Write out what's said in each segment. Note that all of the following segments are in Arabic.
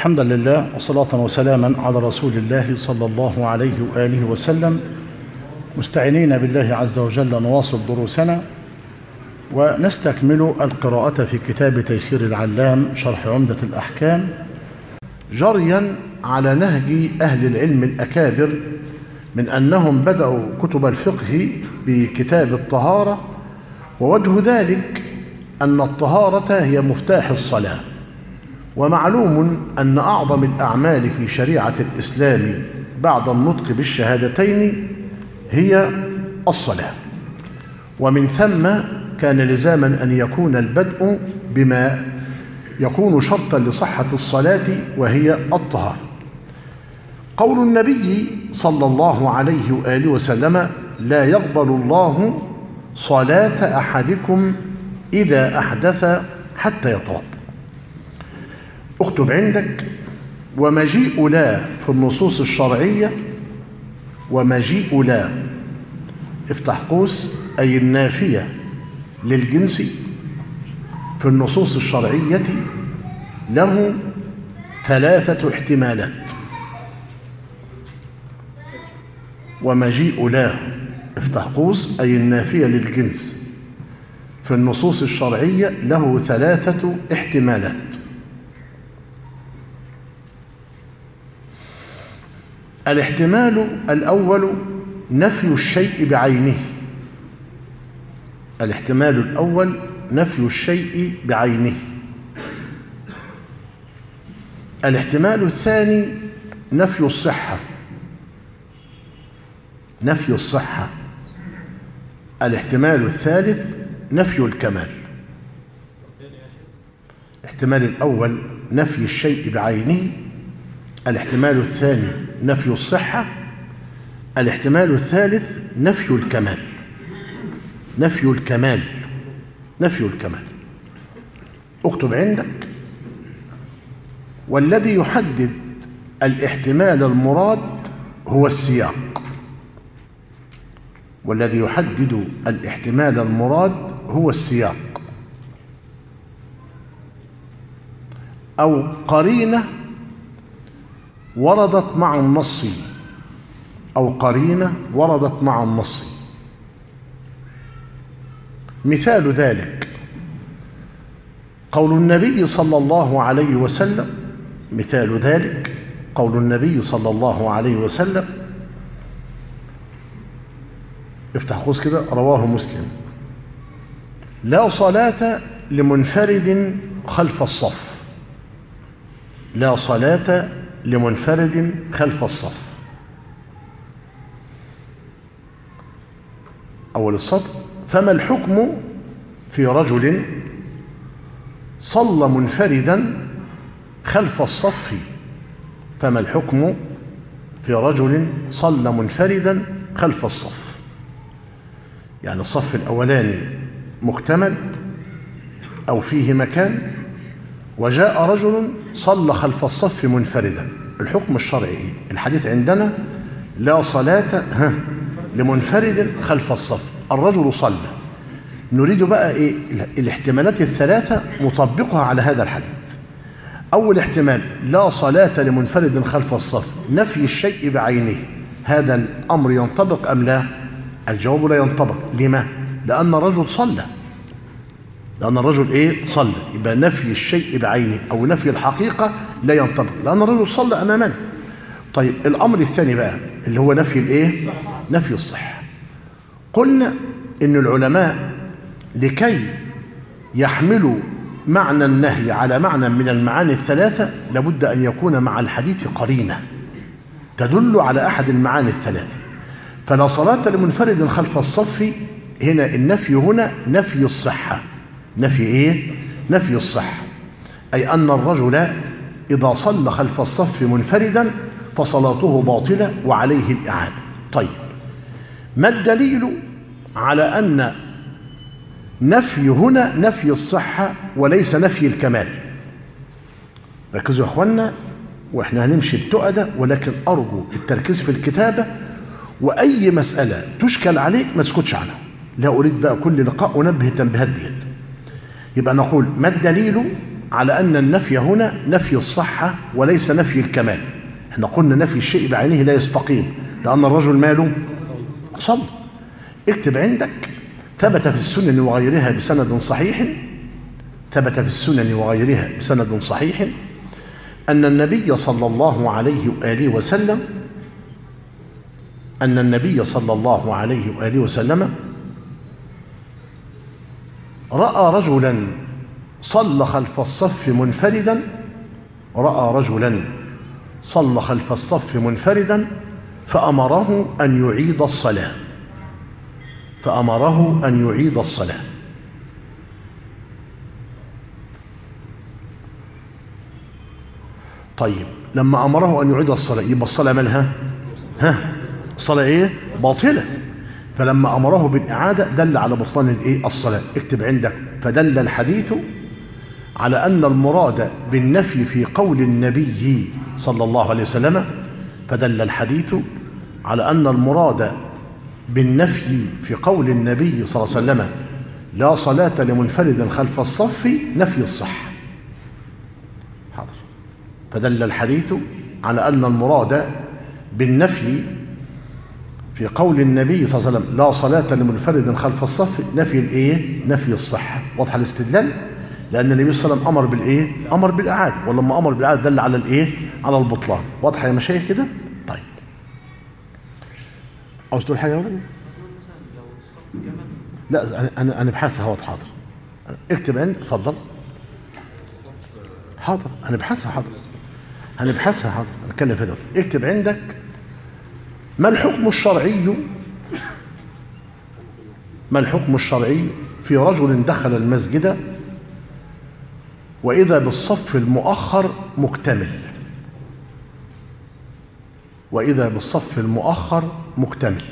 حمدا لله وصلاة وسلاما على رسول الله صلى الله عليه وآله وسلم، مستعينين بالله عز وجل نواصل دروسنا ونستكمل القراءة في كتاب تيسير العلام شرح عمدة الأحكام، جريا على نهج أهل العلم الأكابر من أنهم بدأوا كتب الفقه بكتاب الطهارة، ووجه ذلك أن الطهارة هي مفتاح الصلاة، ومعلوم أن أعظم الأعمال في شريعة الإسلام بعد النطق بالشهادتين هي الصلاة، ومن ثم كان لزاما أن يكون البدء بما يكون شرطا لصحة الصلاة وهي الطهارة. قول النبي صلى الله عليه وآله وسلم: لا يقبل الله صلاة أحدكم إذا أحدث حتى يتوضأ. اكتب عندك: ومجيء لا في النصوص الشرعية، ومجيء لا افتح قوس أي النافية للجنس في النصوص الشرعية له ثلاثة احتمالات. ومجيء لا افتح قوس أي النافية للجنس في النصوص الشرعية له ثلاثة احتمالات. الاحتمال الأول نفي الشيء بعينه. الاحتمال الأول نفي الشيء بعينه. الاحتمال الثاني نفي الصحة. نفي الصحة. الاحتمال الثالث نفي الكمال. الاحتمال الأول نفي الشيء بعينه، الاحتمال الثاني نفي الصحة، الاحتمال الثالث نفي الكمال. نفي الكمال. نفي الكمال. اكتب عندك: والذي يحدد الاحتمال المراد هو السياق. والذي يحدد الاحتمال المراد هو السياق أو قرينة وردت مع النص، أو قرينة وردت مع النص. مثال ذلك قول النبي صلى الله عليه وسلم. مثال ذلك قول النبي صلى الله عليه وسلم، افتح قوس كده، رواه مسلم: لا صلاة لمنفرد خلف الصف. لا صلاة لمنفرد خلف الصف. أول السطر: فما الحكم في رجل صلى منفردا خلف الصف؟ فما الحكم في رجل صلى منفردا خلف الصف؟ يعني الصف الأولاني مكتمل أو فيه مكان، وجاء رجل صلى خلف الصف منفردا. الحكم الشرعي إيه؟ الحديث عندنا: لا صلاة لمنفرد خلف الصف. الرجل صلى. نريد بقى إيه؟ الاحتمالات الثلاثة مطبقها على هذا الحديث. أول احتمال: لا صلاة لمنفرد خلف الصف، نفي الشيء بعينه. هذا الأمر ينطبق أم لا؟ الجواب: لا ينطبق. لما؟ لأن الرجل صلى. لأن الرجل إيه؟ صلى. يبقى نفي الشيء بعينه أو نفي الحقيقة لا ينطبق، لأن الرجل صلى أمامنا. طيب الأمر الثاني بقى اللي هو نفي الإيه؟ نفي الصحة. قلنا إن العلماء لكي يحملوا معنى النهي على معنى من المعاني الثلاثة لابد أن يكون مع الحديث قرينة تدل على أحد المعاني الثلاثة. فلا صلاة لمنفرد خلف الصف، هنا النفي هنا نفي الصحة. نفي إيه؟ نفي الصحة، أي أن الرجل إذا صلى خلف الصف منفردا فصلاته باطلة وعليه الإعادة. طيب ما الدليل على أن نفي هنا نفي الصحة وليس نفي الكمال؟ ركزوا يا أخوانا، وإحنا هنمشي بتؤدة، ولكن أرجو التركيز في الكتابة، وأي مسألة تشكل عليك ما تسكتش عنها. لا أريد بقى كل لقاء أنبه تنبيهات ديت. يبقى نقول: ما الدليل على أن النفي هنا نفي الصحة وليس نفي الكمال. احنا قلنا نفي الشيء بعينه لا يستقيم، لأن الرجل ماله صلى. اكتب عندك: ثبت في السنن وغيرها بسند صحيح، ثبت في السنن وغيرها بسند صحيح أن النبي صلى الله عليه وآله وسلم رأى رجلا صلى خلف الصف منفردا فأمره أن يعيد الصلاة. طيب لما أمره أن يعيد الصلاة يبقى الصلاة مالها؟ الصلاة إيه؟ باطلة. فلما أمره بالإعادة دل على بطلان الإيه؟ الصلاة. اكتب عندك: فدل الحديث على أن المراد بالنفي في قول النبي صلى الله عليه وسلم صلى الله عليه وسلم لا صلاة لمنفرد خلف الصف نفي الصحة. حاضر. فدل الحديث على أن المراد بالنفي في قول النبي صلى الله عليه وسلم لا صلاة لمنفرد خلف الصف نفي الإيه؟ نفي الصحة. واضح الاستدلال؟ لأن النبي صلى الله عليه وسلم أمر بالإيه؟ أمر بالإعادة، ولما أمر بالإعادة دل على الإيه؟ على البطلان. واضح يا مشايخ كده؟ طيب. عاوز تقول حاجة يا ولد؟ لا أنا بحثها اهوت. حاضر. اكتب عندي. اتفضل. حاضر. أنا بحثها. حاضر. هنتكلم في ده. اكتب عندك: ما الحكم الشرعي في رجل دخل المسجد وإذا بالصف المؤخر مكتمل.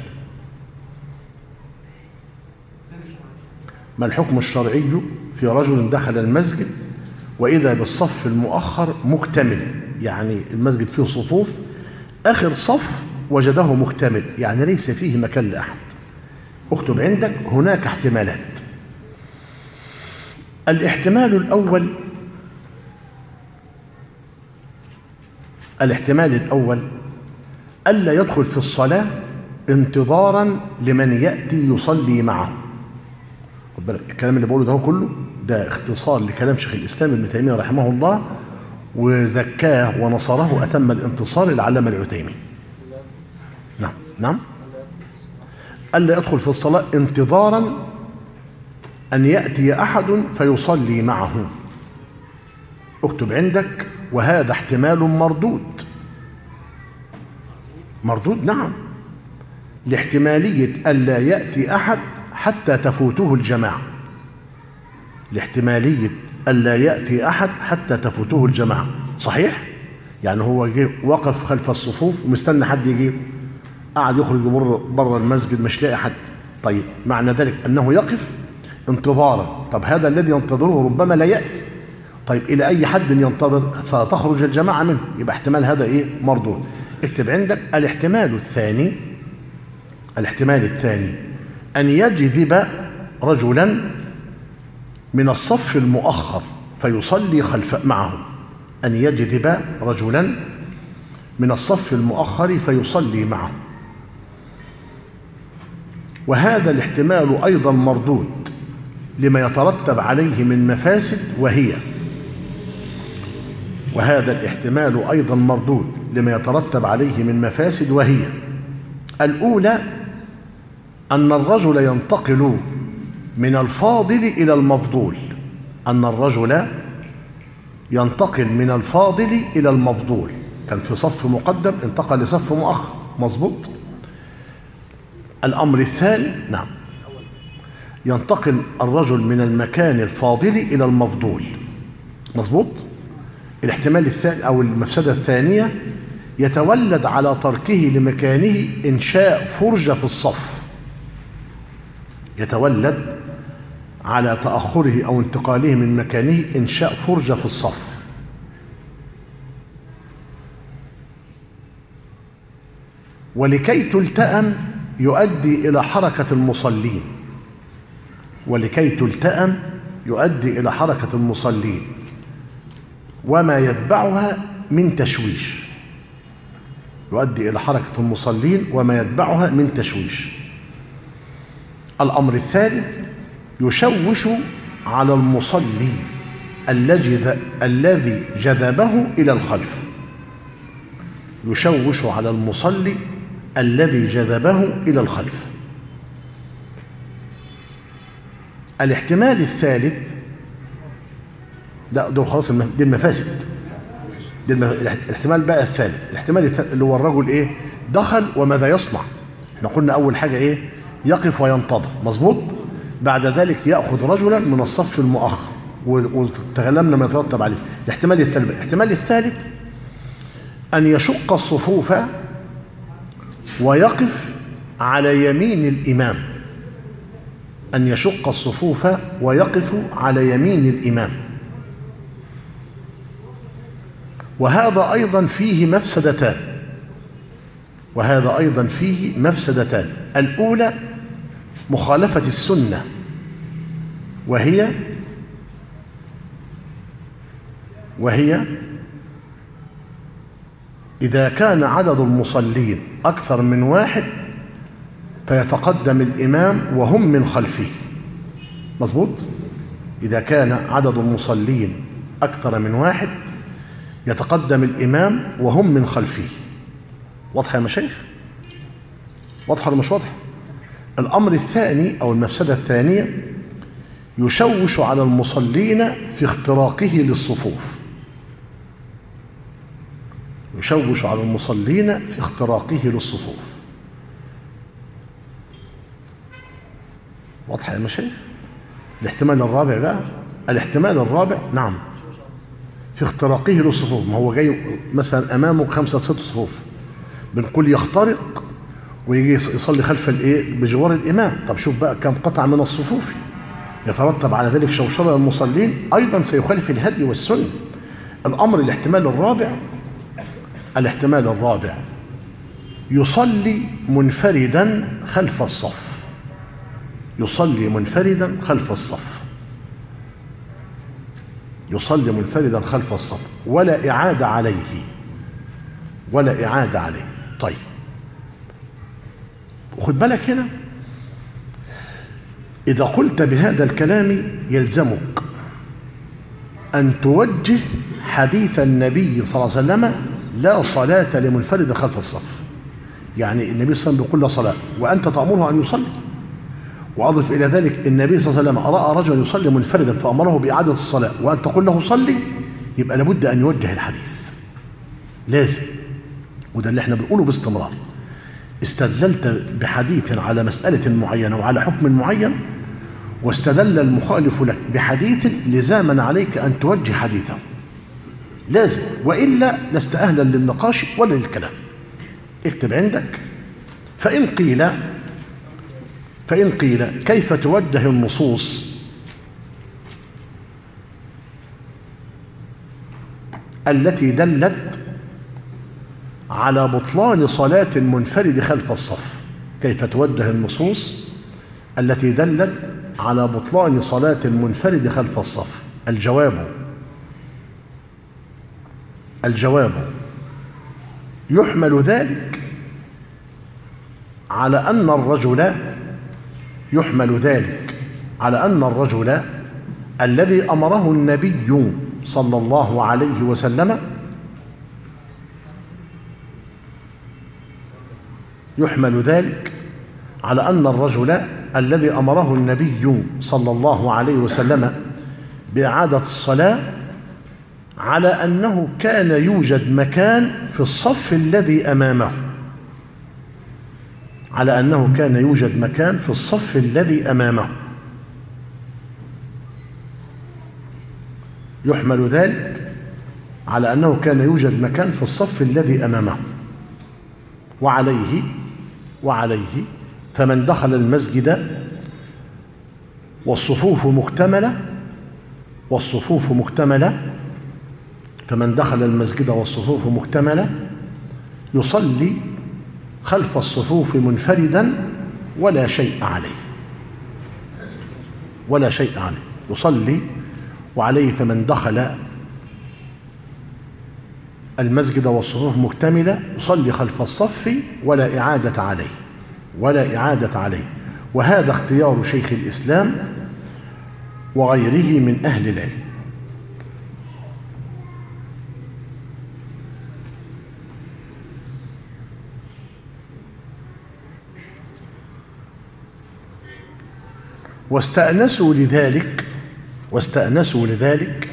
ما الحكم الشرعي في رجل دخل المسجد وإذا بالصف المؤخر مكتمل؟ يعني المسجد فيه صفوف، آخر صف وجده مكتمل، يعني ليس فيه مكان لأحد. اكتب عندك: هناك احتمالات. الاحتمال الأول ألا يدخل في الصلاة انتظارا لمن يأتي يصلي معه. خد بالك الكلام اللي بقوله ده كله ده اختصار لكلام شيخ الإسلام ابن تيمية رحمه الله، وزكاه ونصره أتم الانتصار العلامة العثيمين. نعم. ألا يدخل في الصلاة انتظارا أن يأتي أحد فيصلي معه. اكتب عندك: وهذا احتمال مردود. نعم، لاحتمالية ألا يأتي أحد حتى تفوته الجماعة. صحيح؟ يعني هو جه وقف خلف الصفوف ومستنى حد يجي، قعد يخرج بره المسجد مش لاقي حد. طيب معنى ذلك أنه يقف انتظارا. طب هذا الذي ينتظره ربما لا يأتي. طيب إلى أي حد ينتظر؟ ستخرج الجماعة منه. يبقى احتمال هذا إيه؟ مردود. اكتب عندك: الاحتمال الثاني أن يجذب رجلا من الصف المؤخر فيصلي معه. وهذا الاحتمال أيضا مردود لما يترتب عليه من مفاسد، وهي الأولى أن الرجل ينتقل من الفاضل إلى المفضول. كان في صف مقدم انتقل لصف مؤخر. مظبوط. الأمر الثاني نعم، ينتقل الرجل من المكان الفاضل إلى المفضول. مظبوط. الاحتمال الثاني أو المفسدة الثانية يتولد على تركه لمكانه إنشاء فرجة في الصف، يتولد على تأخره أو انتقاله من مكانه إنشاء فرجة في الصف. ولكي تلتئم يؤدي إلى حركة المصلين. وما يتبعها من تشويش، يؤدي إلى حركة المصلين وما يتبعها من تشويش. الأمر الثالث يشوش على المصلي الذي جذبه إلى الخلف، يشوش على المصلي الذي جذبه إلى الخلف. الاحتمال الثالث، لا دول خلاص دي المفاسد، الاحتمال بقى الثالث، الاحتمال الثالث اللي هو الرجل ايه دخل وماذا يصنع. احنا قلنا اول حاجه ايه يقف وينتظر، مظبوط. بعد ذلك ياخذ رجلا من الصف المؤخر، وتكلمنا ما يترتب عليه. الاحتمال الثالث ان يشق الصفوف ويقف على يمين الامام، ان يشق الصفوف ويقف على يمين الامام. وهذا أيضا فيه مفسدتان، الأولى مخالفة السنة، وهي إذا كان عدد المصلين أكثر من واحد فيتقدم الإمام وهم من خلفه، مظبوط. إذا كان عدد المصلين أكثر من واحد يتقدم الإمام وهم من خلفه. واضحة يا مشايخ؟ واضحة ولا مش واضحة؟ الأمر الثاني أو المفسدة الثانية يشوش على المصلين في اختراقه للصفوف، يشوش على المصلين في اختراقه للصفوف. واضحة يا مشايخ؟ الاحتمال الرابع بقى، الاحتمال الرابع نعم في اختراقه للصفوف. ما هو جاي مثلا امامه 5 6 صفوف، بنقول يخترق ويجي يصلي خلف الايه بجوار الامام. طب شوف بقى كم قطع من الصفوف، يترتب على ذلك شوشره المصلين، ايضا سيخالف الهدي والسنه. الامر الاحتمال الرابع يصلي منفردا خلف الصف، يصلي منفردا خلف الصف، يصلي منفردا خلف الصف ولا إعادة عليه. طيب خد بالك هنا، إذا قلت بهذا الكلام يلزمك أن توجه حديث النبي صلى الله عليه وسلم لا صلاة لمنفرد خلف الصف. يعني النبي صلى الله عليه وسلم بيقول لا صلاة وأنت تأمره أن يصلي. وأضف إلى ذلك النبي صلى الله عليه وسلم رأى رجلا يصلي منفردا فأمره بإعادة الصلاة وأن تقول له صلي، يبقى لابد أن يوجه الحديث، لازم. وده اللي احنا بنقوله باستمرار. استدللت بحديث على مسألة معينة وعلى حكم معين، واستدل المخالف لك بحديث، لزاما عليك أن توجه حديثه، لازم، وإلا لست أهلا للنقاش ولا للكلام. اكتب عندك. فإن قيل كيف توجه النصوص التي دلت على بطلان صلاة المنفرد خلف الصف؟ كيف توجه النصوص التي دلت على بطلان صلاة المنفرد خلف الصف؟ الجواب يحمل ذلك على أن الرجل الذي أمره النبي صلى الله عليه وسلم صلى الله عليه وسلم بإعادة الصلاة على أنه كان يوجد مكان في الصف الذي أمامه، يحمل ذلك على أنه كان يوجد مكان في الصف الذي أمامه. وعليه فمن دخل المسجد والصفوف مكتملة يصلي خلف الصفوف منفردا ولا شيء عليه. يصلي وعليه فمن دخل المسجد والصفوف مكتملة يصلي خلف الصف ولا إعادة عليه، ولا إعادة عليه. وهذا اختيار شيخ الإسلام وغيره من أهل العلم. واستأنسوا لذلك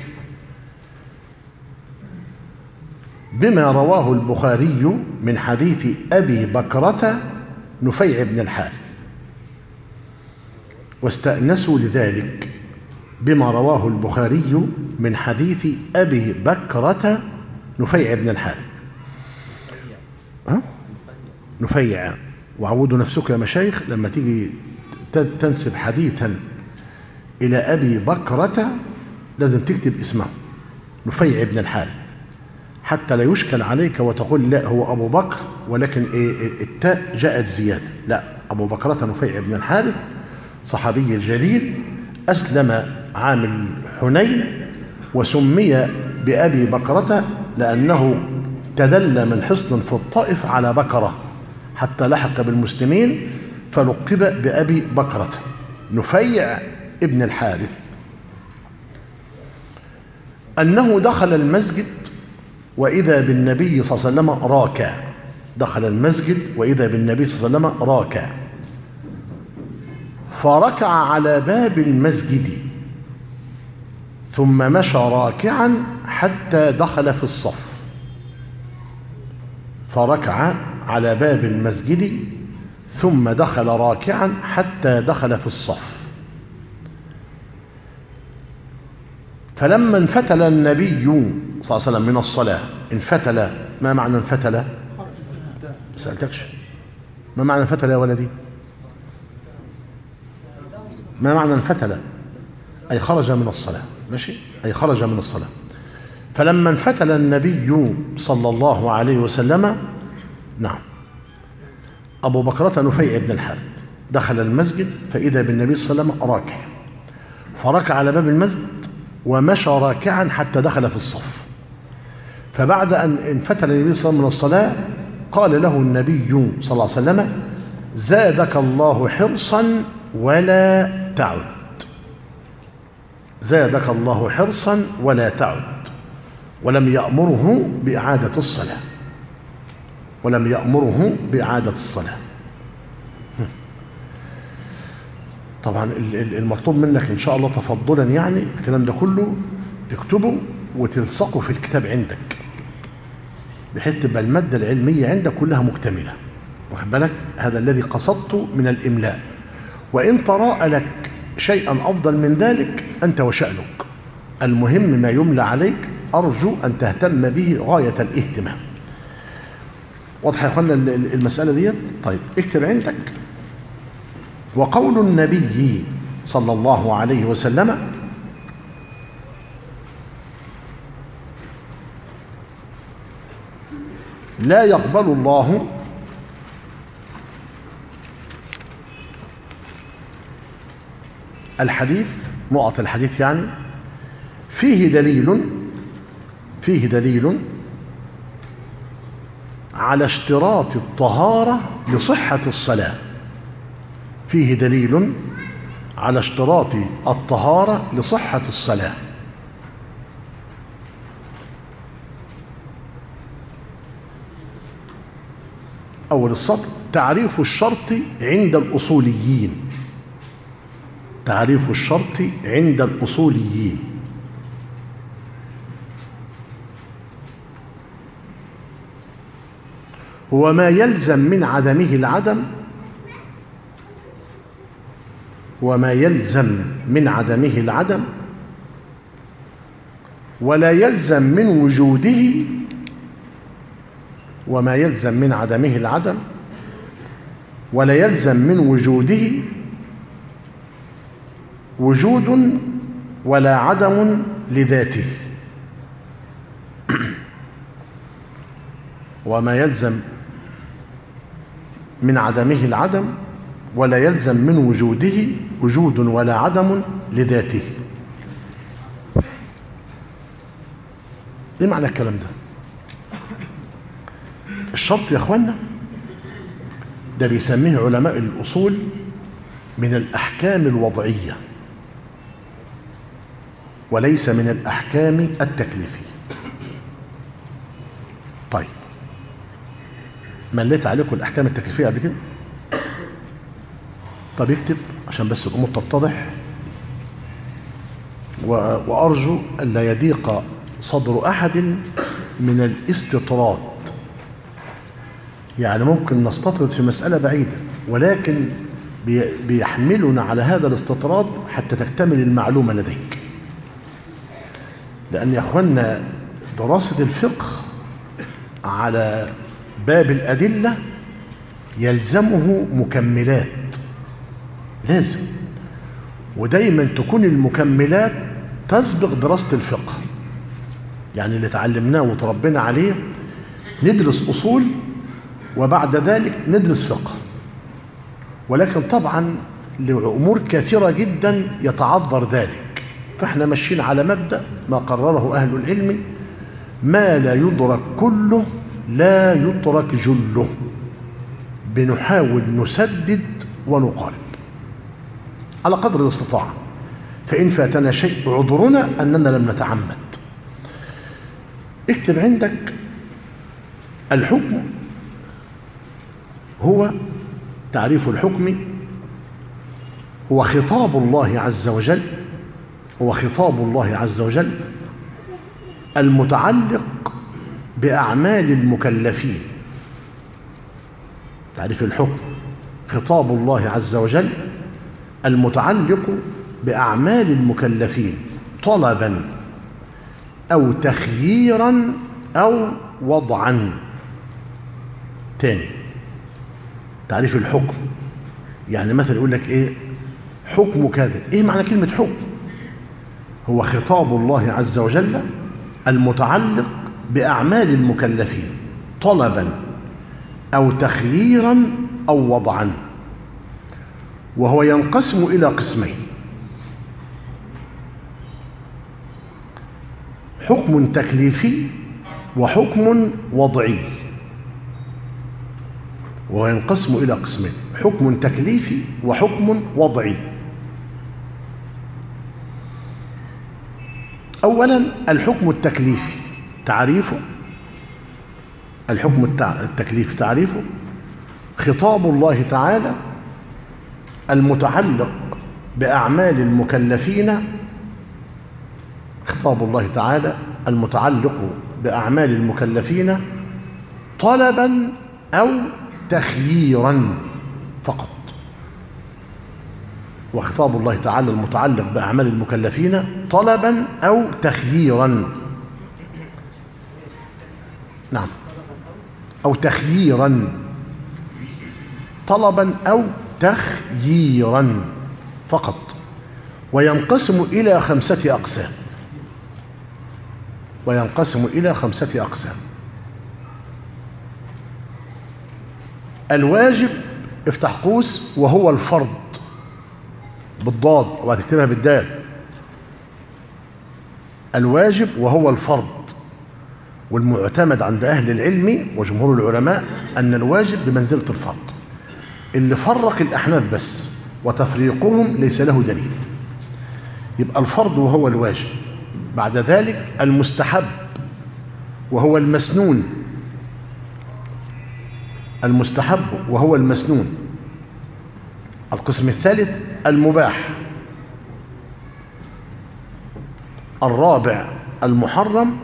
بما رواه البخاري من حديث أبي بكرة نفيع بن الحارث. واستأنسوا لذلك بما رواه البخاري من حديث أبي بكرة نفيع بن الحارث. نفيع. وعودوا نفسك يا مشايخ لما تيجي تنسب حديثا إلى أبي بكرة لازم تكتب اسمه نفيع بن الحارث، حتى لا يشكل عليك وتقول لا هو أبو بكر ولكن التاء جاءت زيادة. لا، أبو بكرة نفيع بن الحارث صحابي الجليل، أسلم عام حنين وسمي بأبي بكرة لأنه تدلى من حصن في الطائف على بكرة حتى لحق بالمسلمين فلقب بأبي بكرة نفيع ابن الحارث. أنه دخل المسجد وإذا بالنبي صلى الله عليه وسلم راكع. دخل المسجد وإذا بالنبي صلى الله عليه وسلم راكع، فركع على باب المسجد ثم مشى راكعا حتى دخل في الصف. فركع على باب المسجد ثم دخل راكعا حتى دخل في الصف. فلما انفتل النبي صلى الله عليه وسلم من الصلاة، انفتل، ما معنى انفتل؟ ما سألتكش ما معنى انفتل يا ولدي؟ ما معنى انفتل؟ أي خرج من الصلاة. ماشي، أي خرج من الصلاة. فلما انفتل النبي صلى الله عليه وسلم، نعم، أبو بكرة نفيع بن الحارث دخل المسجد فإذا بالنبي صلى الله عليه وسلم راكع، فركع على باب المسجد ومشى راكعا حتى دخل في الصف. فبعد أن انفتل النبي صلى الله عليه وسلم من الصلاة قال له النبي صلى الله عليه وسلم: زادك الله حرصا ولا تعد. زادك الله حرصا ولا تعد. ولم يأمره بإعادة الصلاة. ولم يأمره بإعادة الصلاة. طبعا المطلوب منك إن شاء الله تفضلا يعني الكلام ده كله تكتبه وتلصقه في الكتاب عندك، بحيث تبقى المادة العلمية عندك كلها مكتملة. واخد بالك؟ هذا الذي قصدته من الإملاء. وإن طرأ لك شيئا أفضل من ذلك أنت وشأنك، المهم ما يملى عليك، أرجو أن تهتم به غاية الاهتمام. واضح يا أخوانا المسألة دي؟ طيب اكتب عندك: وقول النبي صلى الله عليه وسلم: لا يقبل الله الحديث، نقط الحديث يعني فيه دليل على اشتراط الطهارة لصحة الصلاة. فيه دليل على اشتراط الطهارة لصحة الصلاة. أول السطر: تعريف الشرط عند الأصوليين. تعريف الشرط عند الأصوليين: هو ما يلزم من عدمه العدم، وما يلزم من عدمه العدم ولا يلزم من وجوده، وما يلزم من عدمه العدم ولا يلزم من وجوده وجود ولا عدم لذاته. وما يلزم من عدمه العدم ولا يلزم من وجوده وجود ولا عدم لذاته. ايه معنى الكلام ده؟ الشرط يا اخوانا ده بيسميه علماء الأصول من الأحكام الوضعية وليس من الأحكام التكليفية. طيب مليت عليكم الأحكام التكليفية قبل كده؟ طب اكتب عشان بس الأمور تتضح، وأرجو ألا يضيق صدر أحد من الاستطراد. يعني ممكن نستطرد في مسألة بعيدة ولكن بيحملنا على هذا الاستطراد حتى تكتمل المعلومة لديك. لأن يا أخوانا دراسة الفقه على باب الأدلة يلزمه مكملات، لازم، ودايما تكون المكملات تسبق دراسة الفقه. يعني اللي تعلمناه وتربينا عليه ندرس أصول وبعد ذلك ندرس فقه، ولكن طبعا لأمور كثيرة جدا يتعذر ذلك، فاحنا ماشيين على مبدأ ما قرره أهل العلم: ما لا يدرك كله لا يترك جله. بنحاول نسدد ونقارب على قدر الاستطاعة، فإن فاتنا شيء عذرنا أننا لم نتعمد. اكتب عندك: الحكم هو تعريف الحكم هو خطاب الله عز وجل، هو خطاب الله عز وجل المتعلق بأعمال المكلفين. تعريف الحكم خطاب الله عز وجل المتعلق بأعمال المكلفين طلبا أو تخييرا أو وضعا. تاني، تعريف الحكم يعني مثلا يقول لك ايه؟ حكم كذا. ايه معنى كلمة حكم؟ هو خطاب الله عز وجل المتعلق بأعمال المكلفين طلبا أو تخييرا أو وضعا، وهو ينقسم إلى قسمين: حكم تكليفي وحكم وضعي. وهو ينقسم إلى قسمين: حكم تكليفي وحكم وضعي. أولا الحكم التكليفي تعريفه، الحكم التكليفي تعريفه خطاب الله تعالى المتعلق بأعمال المكلفين، خطاب الله تعالى المتعلق بأعمال المكلفين طلبا أو تخييرا فقط. وخطاب الله تعالى المتعلق بأعمال المكلفين طلبا أو تخييرا. نعم، أو تخييرا، طلبا أو تخييرا فقط. وينقسم إلى 5 أقسام، وينقسم إلى 5 أقسام. الواجب، افتح قوس، وهو الفرض بالضاد وهتكتبها بالدال. الواجب وهو الفرض، والمعتمد عند أهل العلم وجمهور العلماء أن الواجب بمنزلة الفرض. اللي فرق الأحناف بس، وتفريقهم ليس له دليل. يبقى الفرض وهو الواجب. بعد ذلك المستحب وهو المسنون، المستحب وهو المسنون. القسم الثالث المباح. الرابع المحرم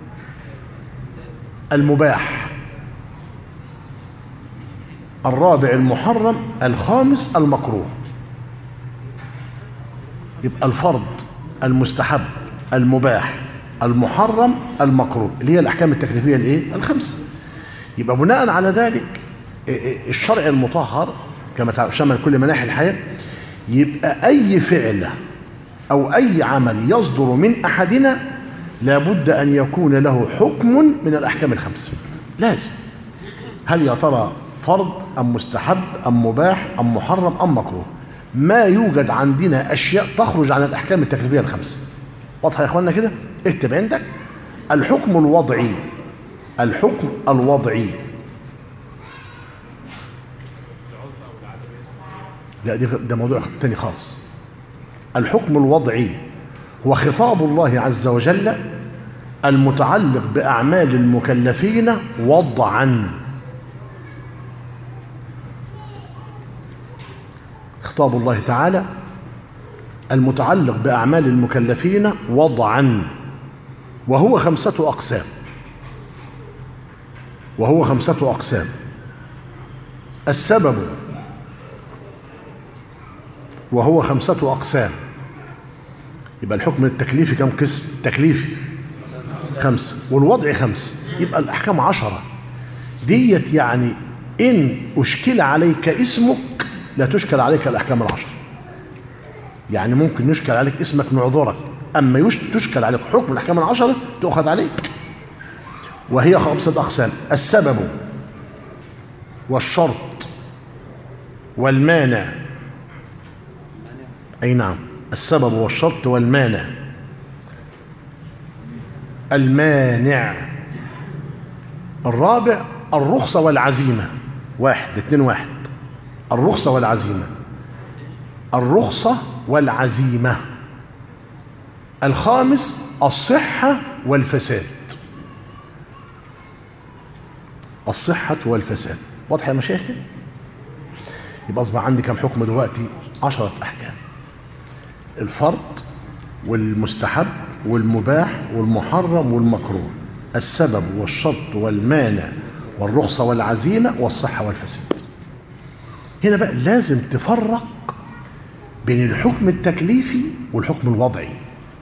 المباح. الرابع المحرم. الخامس المكروه. يبقى الفرض، المستحب، المباح، المحرم، المكروه، اللي هي الأحكام التكليفية الايه؟ ال5. يبقى بناء على ذلك الشرع المطهر كما شمل كل مناحي الحياة، يبقى أي فعل أو أي عمل يصدر من أحدنا لابد أن يكون له حكم من الأحكام ال5. لازم. هل يا ترى فرض أم مستحب أم مباح أم محرم أم مكروه؟ ما يوجد عندنا أشياء تخرج عن الأحكام التكليفية ال5. واضحة يا إخواننا كده؟ اكتب عندك: الحكم الوضعي. الحكم الوضعي لا، ده موضوع تاني خالص. الحكم الوضعي هو خطاب الله عز وجل المتعلق بأعمال المكلفين وضعا. خطاب الله تعالى المتعلق بأعمال المكلفين وضعا، وهو خمسة أقسام. السبب، وهو 5 أقسام. يبقى الحكم التكليفي كم قسم؟ تكليفي 5، والوضع 5، يبقى الأحكام 10 ديت. يعني إن أشكل عليك اسمك لا تشكل عليك الأحكام 10. يعني ممكن يشكل عليك اسمك نعذرك، أما تشكل عليك حكم الأحكام 10 تؤخذ عليك. وهي 5 أقسام: السبب والشرط والمانع. أي نعم، السبب والشرط والمانع. المانع الرابع الرخصة والعزيمة. 1 الرخصة والعزيمة. الخامس الصحة والفساد. واضح يا مشايخ كده؟ يبقى أصبح عندي كم حكم دلوقتي؟ 10 أحكام: الفرض والمستحب والمباح والمحرم والمكروه، السبب والشرط والمانع والرخصة والعزيمة والصحة والفساد. هنا بقى لازم تفرق بين الحكم التكليفي والحكم الوضعي.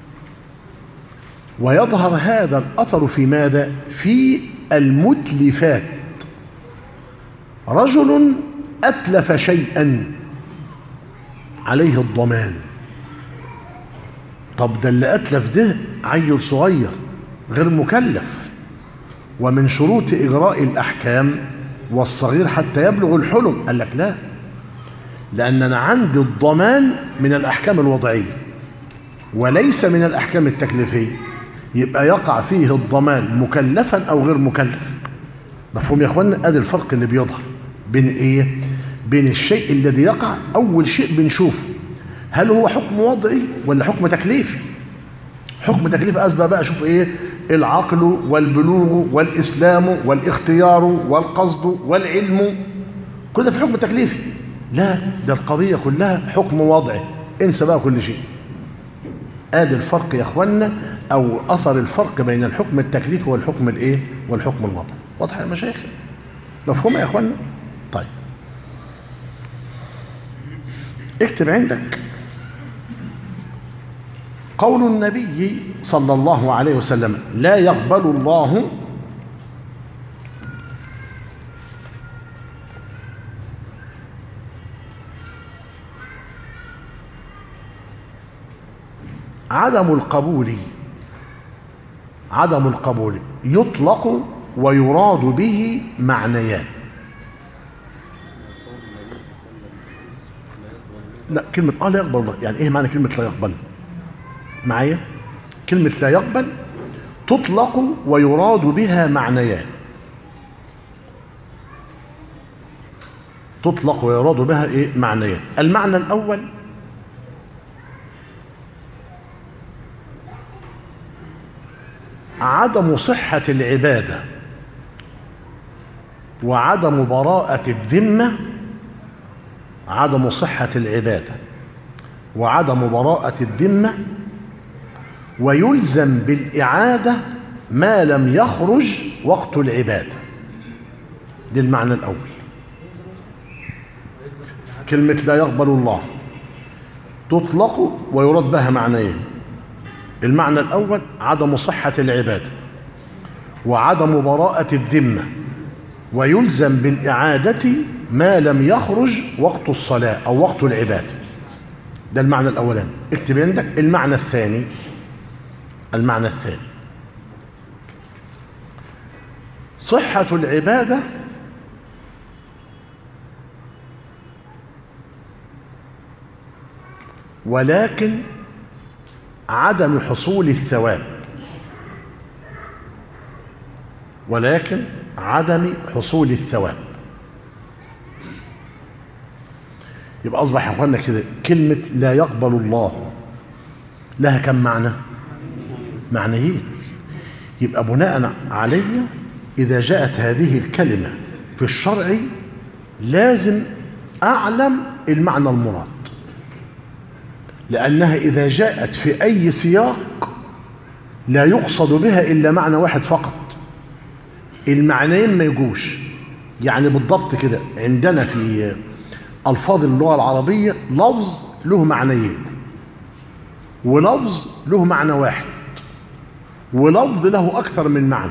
ويظهر هذا الأثر في ماذا؟ في المتلفات. رجل أتلف شيئا عليه الضمان. طب ده اللي أتلف ده عيل صغير غير مكلف، ومن شروط إجراء الأحكام والصغير حتى يبلغ الحلم. قال لك لا، لأن أنا عندي الضمان من الأحكام الوضعية وليس من الأحكام التكليفية، يبقى يقع فيه الضمان مكلفا أو غير مكلف. مفهوم يا أخوانا؟ أدي الفرق اللي بيظهر بين إيه؟ بين الشيء الذي يقع. أول شيء بنشوفه هل هو حكم وضعي ولا حكم تكليفي. حكم تكليفي أسبق بقى أشوف إيه؟ العقل والبلوغ والإسلام والاختيار والقصد والعلم، كل ده في حكم تكليفي. لا، ده القضية كلها حكم وضعي، انسى بقى كل شيء. ادي الفرق يا اخوانا، او اثر الفرق بين الحكم التكليفي والحكم الايه؟ والحكم الوضعي. واضح يا مشايخ؟ مفهوم يا اخوانا؟ طيب اكتب عندك قول النبي صلى الله عليه وسلم: لا يقبل الله عدم القبول يطلق ويراد به معنيان. لا، كلمة لا يقبل الله، يعني ايه معنى كلمة لا يقبل؟ معايا؟ كلمة لا يقبل تطلق ويراد بها معنيان. تطلق ويراد بها ايه؟ معنيان. المعنى الأول عدم صحة العبادة وعدم براءة الذمة. عدم صحة العبادة وعدم براءة الذمة، ويلزم بالإعادة ما لم يخرج وقت العبادة. ده المعنى الأول. كلمة لا يقبل الله تطلق ويراد بها معنيين. المعنى الأول عدم صحة العبادة وعدم براءة الذمة، ويلزم بالإعادة ما لم يخرج وقت الصلاة أو وقت العبادة. ده المعنى الأولاني. اكتب عندك المعنى الثاني. صحة العبادة ولكن عدم حصول الثواب. يبقى أصبح يا أخوانا كده كلمة لا يقبل الله لها كم معنى؟ معنيين. يبقى بناء عليه إذا جاءت هذه الكلمة في الشرع لازم أعلم المعنى المراد، لأنها إذا جاءت في أي سياق لا يقصد بها إلا معنى واحد فقط، المعنيين ما يجوش. يعني بالضبط كده عندنا في ألفاظ اللغة العربية لفظ له معنيين، ولفظ له معنى واحد، ولفظ له أكثر من معنى.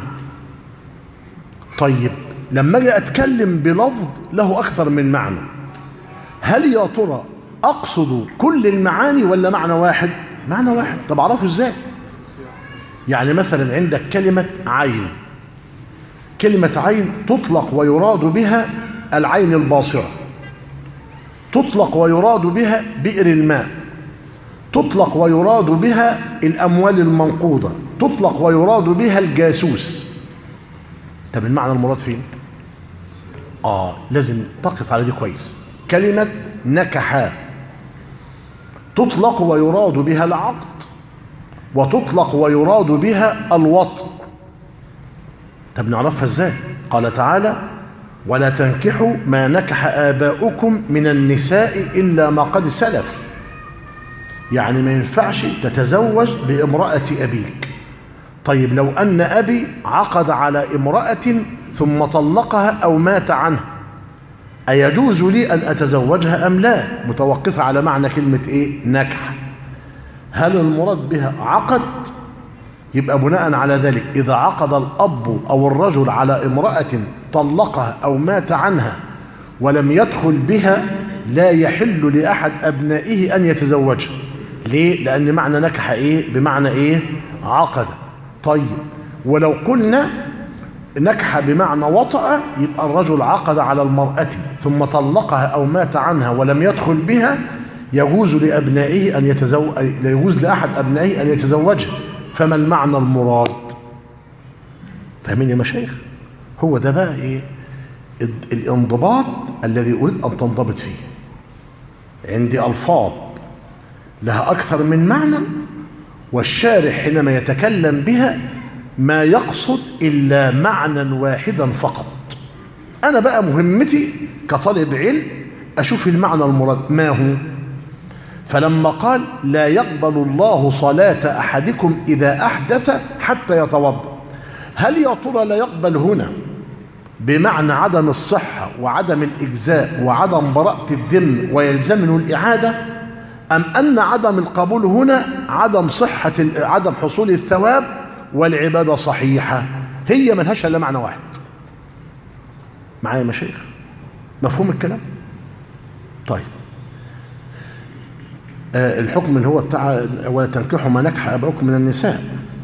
طيب لما أجي أتكلم بلفظ له أكثر من معنى، هل يا ترى أقصد كل المعاني ولا معنى واحد؟ معنى واحد. طب أعرفه إزاي؟ يعني مثلا عندك كلمة عين، كلمة عين تطلق ويراد بها العين الباصرة، تطلق ويراد بها بئر الماء، تطلق ويراد بها الأموال المنقوضة، تطلق ويراد بها الجاسوس. طب المعنى المراد فين؟ لازم تقف على دي كويس. كلمة نكحا تطلق ويراد بها العقد، وتطلق ويراد بها الوطء. طب نعرفها ازاي؟ قال تعالى ولا تنكحوا ما نكح آباؤكم من النساء إلا ما قد سلف. يعني ما ينفعش تتزوج بامرأة أبيك. طيب لو أن أبي عقد على امرأة ثم طلقها أو مات عنها، أيجوز لي أن أتزوجها أم لا؟ متوقفة على معنى كلمة إيه؟ نكح. هل المراد بها عقد؟ يبقى بناء على ذلك إذا عقد الأب أو الرجل على امرأة طلقها أو مات عنها ولم يدخل بها لا يحل لأحد أبنائه أن يتزوجها. ليه؟ لأن معنى نكح إيه؟ بمعنى إيه؟ عقد. طيب ولو قلنا نكح بمعنى وطأ، يبقى الرجل عقد على المرأة ثم طلقها أو مات عنها ولم يدخل بها، يجوز لأبنائه أن يتزوج، لا يجوز لأحد أبنائه أن يتزوجها. فما المعنى المراد؟ فاهمين يا مشايخ؟ هو ده بقى إيه؟ الانضباط الذي أريد أن تنضبط فيه. عندي ألفاظ لها أكثر من معنى، والشارح حينما يتكلم بها ما يقصد إلا معنى واحدا فقط. أنا بقى مهمتي كطالب علم أشوف المعنى المراد ما هو. فلما قال لا يقبل الله صلاة أحدكم إذا أحدث حتى يتوضأ، هل يا ترى لا يقبل هنا بمعنى عدم الصحة وعدم الإجزاء وعدم براءة الذم ويلزمه الإعادة، أم أن عدم القبول هنا عدم صحة عدم حصول الثواب والعبادة صحيحة؟ هي ملهاش إلا معنى واحد. معايا يا مشايخ؟ مفهوم الكلام؟ طيب الحكم اللي هو بتاع ولا تنكحوا ما نكح آباؤكم من النساء،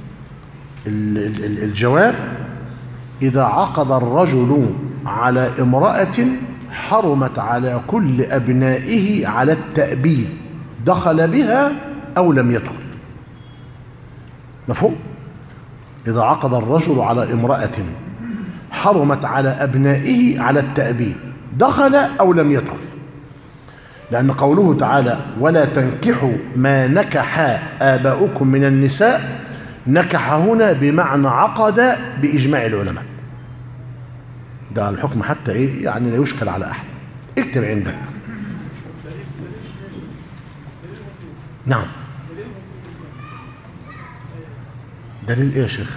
الجواب إذا عقد الرجل على امرأة حرمت على كل أبنائه على التأبيد، دخل بها أو لم يدخل. مفهوم؟ إذا عقد الرجل على امرأة حرمت على أبنائه على التأبيد، دخل أو لم يدخل. لأن قوله تعالى ولا تنكحوا ما نكح آباؤكم من النساء، نكح هنا بمعنى عقد بإجماع العلماء. ده الحكم حتى إيه يعني لا يشكل على أحد. اكتب عندك. نعم. دليل إيه يا شيخ؟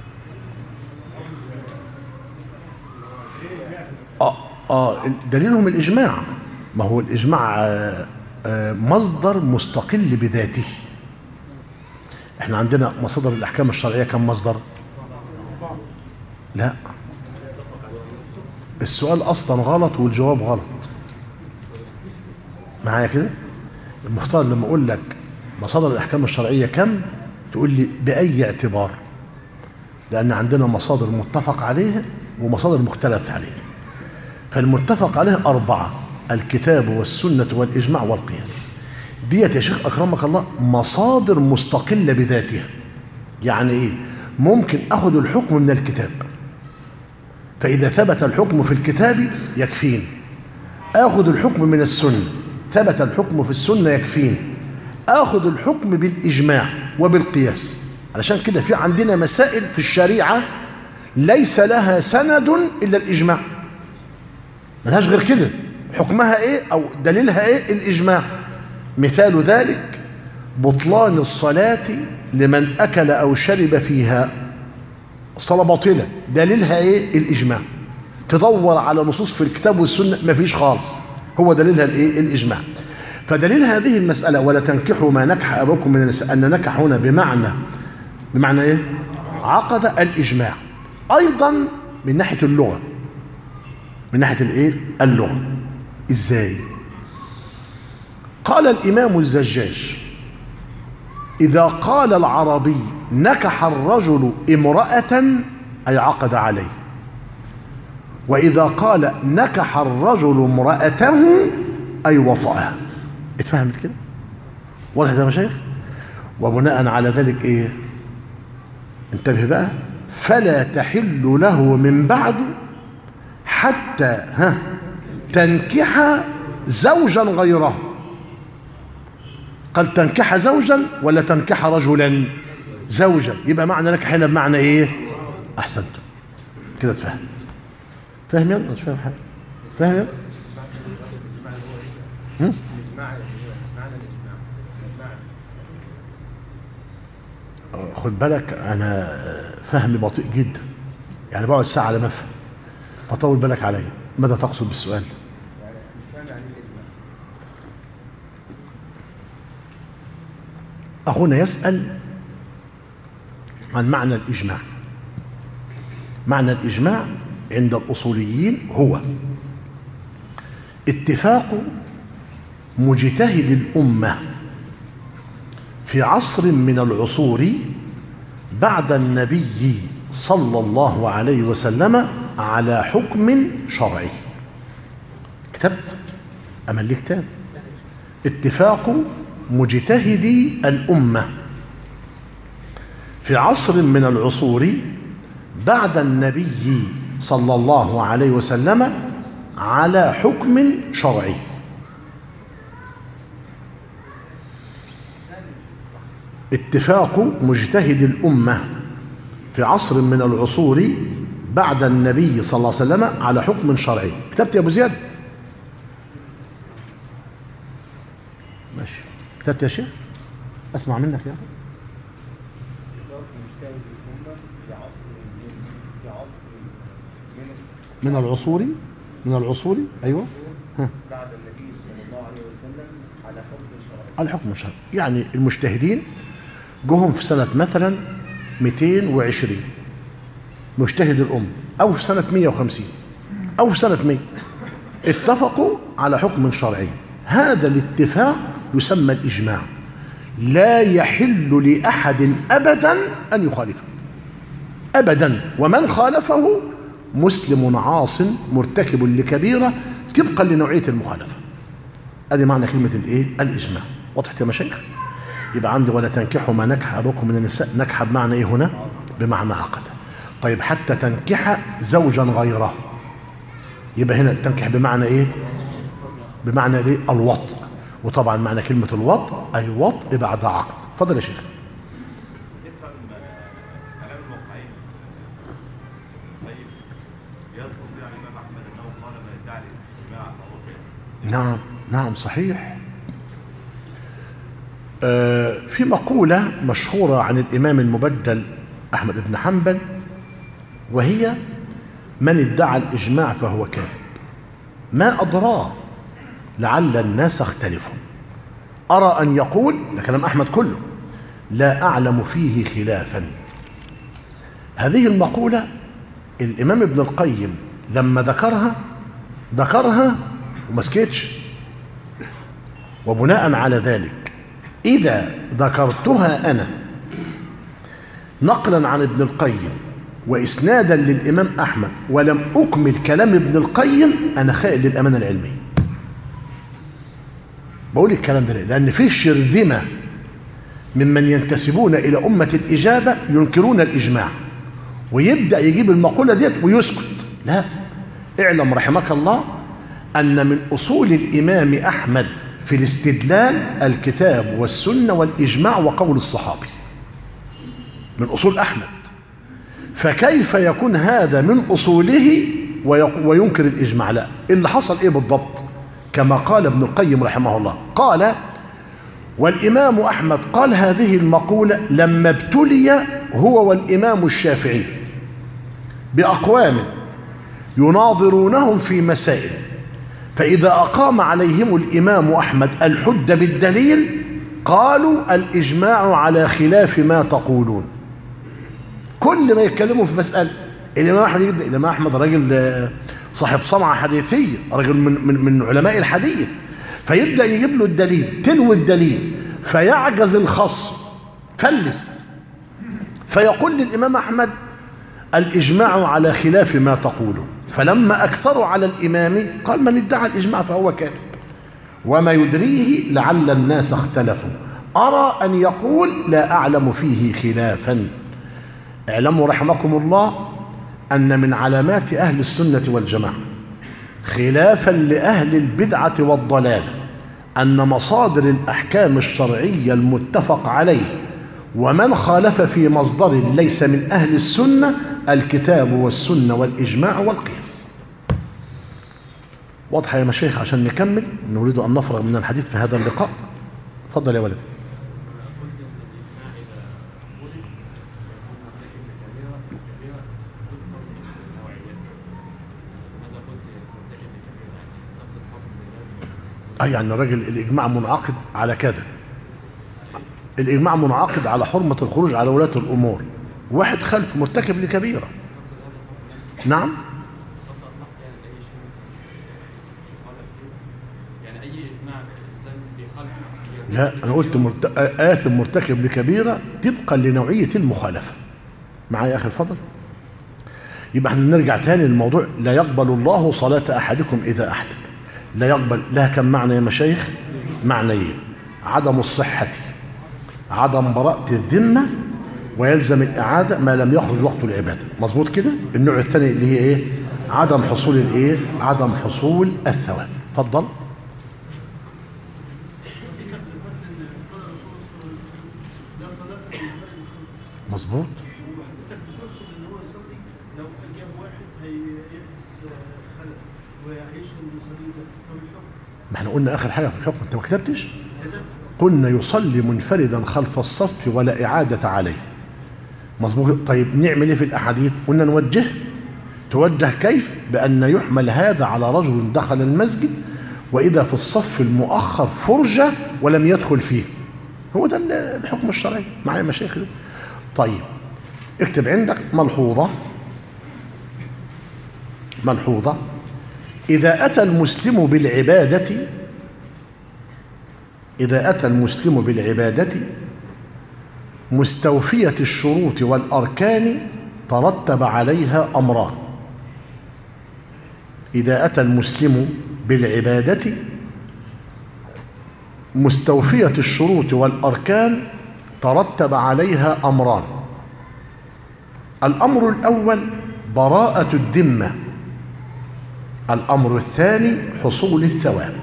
دليلهم الإجماع. ما هو الإجماع مصدر مستقل بذاته. احنا عندنا مصادر الأحكام الشرعية كم مصدر؟ لا، السؤال أصلا غلط والجواب غلط. معايا كده؟ المفترض لما أقول لك مصادر الأحكام الشرعية كم تقول لي بأي اعتبار، لأن عندنا مصادر متفق عليها ومصادر مختلف عليها. فالمتفق عليه 4: الكتاب والسنة والإجماع والقياس. ديت يا شيخ أكرمك الله مصادر مستقلة بذاتها. يعني إيه؟ ممكن أخذ الحكم من الكتاب، فإذا ثبت الحكم في الكتاب يكفيني. أخذ الحكم من السنة، ثبت الحكم في السنة يكفين، آخذ الحكم بالإجماع وبالقياس. علشان كده في عندنا مسائل في الشريعة ليس لها سند إلا الإجماع، ملهاش غير كده، حكمها إيه أو دليلها إيه؟ الإجماع. مثال ذلك بطلان الصلاة لمن أكل أو شرب فيها، الصلاة باطلة، دليلها إيه؟ الإجماع. تدور على نصوص في الكتاب والسنة مفيش خالص، هو دليلها الإيه؟ الإجماع. فدليل هذه المسألة ولا تنكحوا ما نكح أبوكم من النساء، أن نكح هنا بمعنى إيه؟ عقد الإجماع. أيضا من ناحية اللغة، من ناحية الإيه؟ اللغة. إزاي؟ قال الإمام الزجاج: إذا قال العربي نكح الرجل امرأة أي عقد عليه، وإذا قال نكح الرجل امرأته أي وطأها. اتفهمت كده؟ واضح يا مشايخ؟ وبناء على ذلك إيه؟ انتبه بقى: فلا تحل له من بعد حتى تنكح زوجا غيره. قال تنكح زوجا ولا تنكح رجلا؟ زوجا. يبقى معنى نكح هنا بمعنى ايه؟ احسنت كده، اتفهمت. فاهم يلا؟ مش فاهم حاجه؟ فاهم يلا؟ خد بالك انا فهمي بطيء جدا، يعني بقعد ساعه على ما افهم، فطول بالك عليا. ماذا تقصد بالسؤال؟ أخونا يسأل عن معنى الإجماع. معنى الإجماع عند الأصوليين هو اتفاق مجتهد الأمة في عصر من العصور بعد النبي صلى الله عليه وسلم على حكم شرعي. كتبت؟ أمل لي كتاب. اتفاق مجتهدي الأمة في عصر من العصور بعد النبي صلى الله عليه وسلم على حكم شرعي. اتفاق مجتهد الأمة في عصر من العصور بعد النبي صلى الله عليه وسلم على حكم شرعي. كتبت يا أبو زياد؟ ماشي. كتبت يا شيخ؟ أسمع منك يا أخي. من العصور، من العصور، أيوة. بعد النبي صلى الله عليه وسلم على حكم شرعي. على حكم شرعي، يعني المجتهدين جهم في سنة مثلا 220 مجتهد الأمة، أو في سنة 150 أو في سنة 100 اتفقوا على حكم شرعي. هذا الاتفاق يسمى الإجماع. لا يحل لأحد أبدا أن يخالفه أبدا، ومن خالفه مسلم عاص مرتكب لكبيرة طبقا لنوعية المخالفة. هذه معنى كلمة الإيه؟ الإجماع. وضحت يا مشايخ؟ يبقى عندي ولا تنكحوا ما نكح أبوكم من النساء، نكح بمعنى إيه هنا؟ بمعنى عقد. طيب حتى تنكح زوجا غيره، يبقى هنا تنكح بمعنى إيه؟ بمعنى إيه؟ الوطء. وطبعا معنى كلمة الوطء أي وطء بعد عقد. اتفضل يا شيخ. نفهم كلام الموقعين. طيب يذكر فيها الإمام أحمد أنه قال من ادعى الإجماع. نعم نعم صحيح. في مقولة مشهورة عن الإمام المبدل أحمد بن حنبل، وهي: من ادعى الإجماع فهو كاذب، ما أدراه لعل الناس اختلفوا. أرى أن يقول، ده كلام أحمد كله، لا أعلم فيه خلافا. هذه المقولة الإمام ابن القيم لما ذكرها وما سكتش. وبناء على ذلك إذا ذكرتها أنا نقلا عن ابن القيم وإسنادا للإمام أحمد ولم أكمل كلام ابن القيم، أنا خائن للأمانة العلمية. بقول الكلام ده ليه؟ لأن فيه شرذمة ممن ينتسبون إلى أمة الإجابة ينكرون الإجماع، ويبدأ يجيب المقولة ديت ويسكت. لا، اعلم رحمك الله أن من أصول الإمام أحمد في الاستدلال الكتاب والسنة والإجماع وقول الصحابي من أصول أحمد. فكيف يكون هذا من أصوله وينكر الإجماع؟ لا، اللي حصل إيه بالضبط؟ كما قال ابن القيم رحمه الله، قال: والإمام أحمد قال هذه المقولة لما ابتلي هو والإمام الشافعي بأقوام يناظرونهم في مسائل، فإذا أقام عليهم الإمام أحمد الحجة بالدليل قالوا الإجماع على خلاف ما تقولون. كل ما يتكلموا في مسألة الإمام أحمد يبدأ. الإمام أحمد راجل صاحب صنعة حديثية، راجل من علماء الحديث، فيبدأ يجيب له الدليل، تلو الدليل، فيعجز الخصم، فلس، فيقول للإمام أحمد الإجماع على خلاف ما تقولون. فلما أكثروا على الإمام قال: من ادعى الإجماع فهو كاذب، وما يدريه لعل الناس اختلفوا، أرى أن يقول لا أعلم فيه خلافا. اعلموا رحمكم الله أن من علامات أهل السنة والجماعة خلافا لأهل البدعة والضلال أن مصادر الأحكام الشرعية المتفق عليه ومن خالف في مصدر ليس من أهل السنة الكتاب والسنة والإجماع والقياس. واضحة يا مشايخ؟ عشان نكمل، نريد أن نفرغ من الحديث في هذا اللقاء. تفضل يا ولدي. يعني الراجل الإجماع منعقد على كذا، الإجماع منعقد على حرمة الخروج على ولاة الأمور، واحد خلف مرتكب لكبيرة. نعم، يعني أي إجماع الإنسان بيخالف. لا، أنا قلت آثم مرتكب لكبيرة طبقا لنوعية المخالفة. معايا يا أخي الفضل؟ يبقى احنا نرجع تاني للموضوع. لا يقبل الله صلاة أحدكم إذا أحدث. لا يقبل لها كم معنى يا مشايخ؟ معنيين: عدم الصحة، عدم براءة الذمة، ويلزم الإعادة ما لم يخرج وقت العبادة. مظبوط كده؟ النوع الثاني اللي هي إيه؟ عدم حصول الإيه؟ عدم حصول الثواب. اتفضل. مظبوط. ما احنا قلنا آخر حاجة في الحكم، أنت ما كتبتش؟ قلنا يصلي منفردا خلف الصف ولا إعادة عليه. مظبوط. طيب نعمل ايه في الأحاديث؟ قلنا توجه كيف؟ بأن يحمل هذا على رجل دخل المسجد وإذا في الصف المؤخر فرجة ولم يدخل فيه. هو ده الحكم الشرعي. معايا مشايخ؟ طيب اكتب عندك ملحوظة: إذا أتى المسلم بالعبادة مستوفية الشروط والأركان ترتب عليها أمران. إذا أتى المسلم بالعبادة مستوفية الشروط والأركان ترتب عليها أمران: الأمر الأول براءة الذمة، الأمر الثاني حصول الثواب.